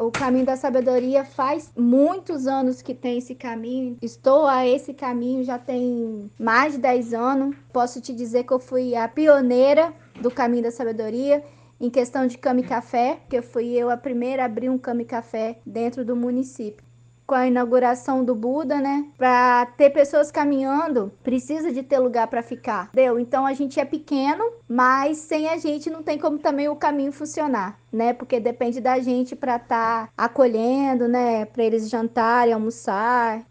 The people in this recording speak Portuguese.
O Caminho da Sabedoria faz muitos anos que tem esse caminho. Estou a esse caminho já tem mais de 10 anos. Posso te dizer que eu fui a pioneira do Caminho da Sabedoria em questão de Cami Café, porque fui eu a primeira a abrir um Cami Café dentro do município. Com a inauguração do Buda, né? Para ter pessoas caminhando, precisa de ter lugar para ficar, entendeu? Então a gente é pequeno, mas sem a gente não tem como também o caminho funcionar, né? Porque depende da gente para estar acolhendo, né? Para eles jantarem, almoçar.